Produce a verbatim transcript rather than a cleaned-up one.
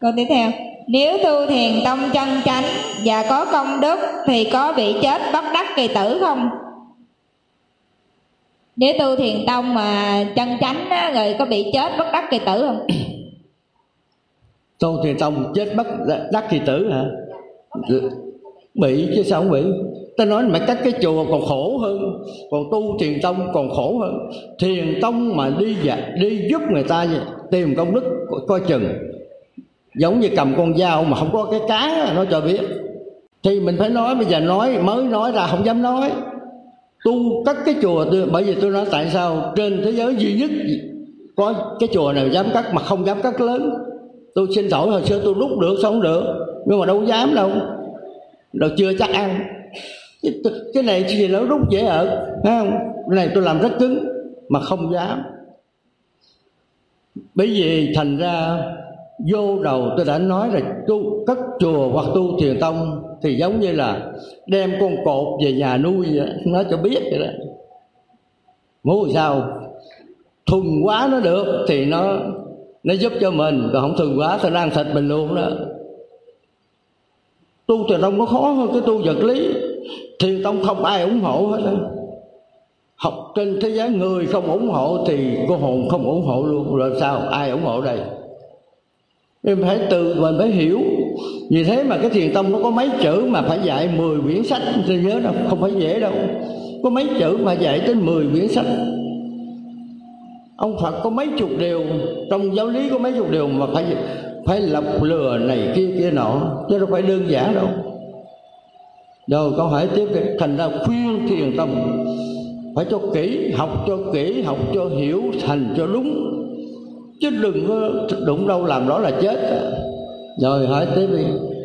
Câu tiếp theo, nếu tu thiền tông chân chánh và có công đức thì có bị chết bất đắc kỳ tử không? Nếu tu thiền tông mà chân chánh á, rồi có bị chết bất đắc kỳ tử không? Tu thiền tông chết bất đắc kỳ tử hả? Bị chứ sao không bị. Ta nói mà các cái chùa còn khổ hơn, còn tu thiền tông còn khổ hơn. Thiền tông mà đi dạy, đi giúp người ta tìm công đức coi chừng, giống như cầm con dao mà không có cái cán nó cho biết, thì mình phải nói. Bây giờ nói mới nói ra không dám nói. Tu cắt cái chùa, bởi vì tôi nói tại sao trên thế giới duy nhất có cái chùa nào dám cắt mà không dám cắt lớn. Tôi xin lỗi, hồi xưa tôi rút được xong được, nhưng mà đâu dám đâu, đâu chưa chắc ăn. Cái này thì nó rút dễ ở, thấy không? Cái này tôi làm rất cứng mà không dám. Bởi vì thành ra vô đầu tôi đã nói là tu cất chùa hoặc tu thiền tông thì giống như là đem con cột về nhà nuôi vậy, nó cho biết vậy đó. Muốn sao thuần quá nó được thì nó nó giúp cho mình, còn không thuần quá thì nó ăn thịt mình luôn đó. Tu thiền tông nó khó hơn cái tu vật lý. Thiền tông không ai ủng hộ hết đó. Học trên thế giới người không ủng hộ thì cô hồn không ủng hộ luôn. Rồi sao ai ủng hộ đây? Mình phải từ mình phải hiểu. Vì thế mà cái thiền tông nó có mấy chữ mà phải dạy mười quyển sách thế giới đâu, không phải dễ đâu. Có mấy chữ mà dạy tới mười quyển sách. Ông Phật có mấy chục điều, trong giáo lý có mấy chục điều mà phải phải lọc lừa này kia kia nọ, chứ đâu phải đơn giản đâu. Rồi câu hỏi tiếp đi. Thành ra khuyên thiền tông phải cho kỹ, học cho kỹ, học cho hiểu, thành cho đúng, chứ đừng có đụng đâu làm đó là chết. Rồi hỏi tiếp đi.